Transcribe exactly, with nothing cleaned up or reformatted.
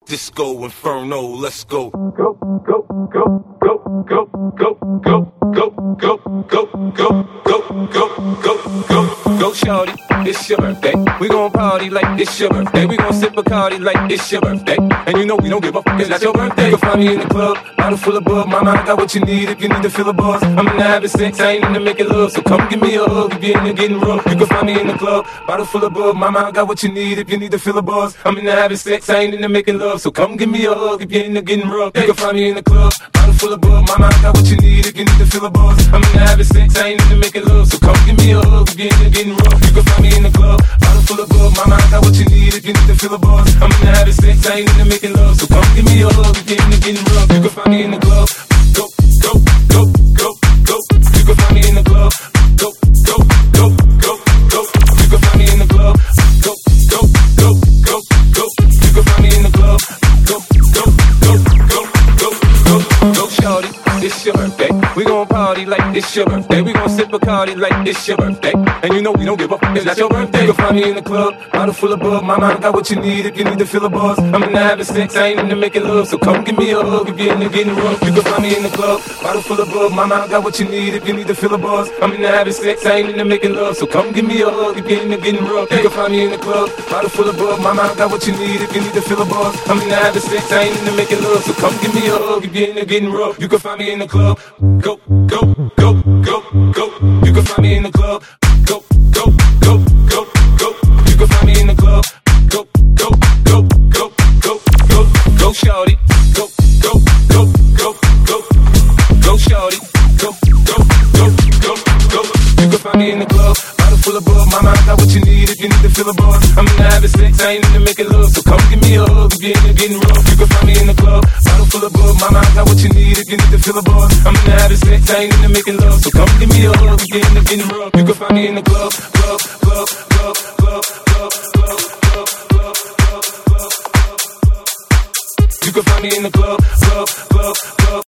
Disco Inferno, let's go. Go, go, go, go, go, go, go, go, go, go, go, go, go, go, go, go, shorty, it's your birthday. We gon' party like it's your birthday. We gon' sip Bacardi like it's your birthday. And you know we don't give a fuck, it's not your birthday. You can find me in the club, bottle full of bub. Mama, I got what you need if you need to fill a buzz. I'm in the having sex, I ain't in the making love. So come give me a hug if you're in the getting rough. You can find me in the club, bottle full of bub. Mama, I got what you need if you need to fill a buzz. I'm in the having sex, I ain't in the making love. So come give me a hug if you're in the getting rough. You can find me in the club, bottle full of bub. Mama, I got what you need if you need to fill a buzz. I'm in the having sex, I ain't in the making love. So come give me a hug if you're in the getting rough. You can find me in the club, bottle full of bub. Mama, I got what you need if you need to fill a buzz. I'm in the having sex, I ain't in the making love. So come give me a hug if you're in the getting rough. You can find me in the club, go, go, go, go, go. You can find me in the club, go, go, go, go, go. You can find me in the club, go, go, go, go, go. You can find me in the club, go, go, go, go, go, go, go, shorty, it's your birthday. We gon' party like it's your birthday. We gon' sip Bacardi like it's your birthday. And you know we don't give a fuck, it's not your birthday. You can find me in the club, bottle full of bub. Mama, I got what you need if you need to fill a buzz. I'm in the having sex, I ain't in the making love. So come give me a hug if you're in the getting rough. You can find me in the club, bottle full of bub. Mama, I got what you need if you need to fill a buzz. I'm in the having sex, I ain't in the making love. So come give me a hug if you're in the getting rough. You can find me in the club, bottle full of bub. Mama, I got what you need if you need to fill a buzz. I'm in the having sex, I ain't in the making love. So come give me a hug if you're in the getting rough. You can find me in the club, go, go, go, go, go. You can find me in the club, go, go, go, go, go. You can find me in the club, go, go, go, go, go, go, go, shorty, go, go, go, go, go, go, shorty, go, go, go, go, go. You can find me in the club, bottle full of bub. Mama, I got what you need if you need to fill a buzz. I'm in the having sex, I ain't in the making love. So come give me a hug if you're in the getting rough. You can find me in the club, bottle full of bub. Mama, I got what you need if you need to fill a buzz. I'm in the having sex, I ain't in the making love. So come give me a hug if you're in the getting rough. You can find me in the club, club, club, club, club, club, club, club, club, club, club. You can find me in the club, club, club, club.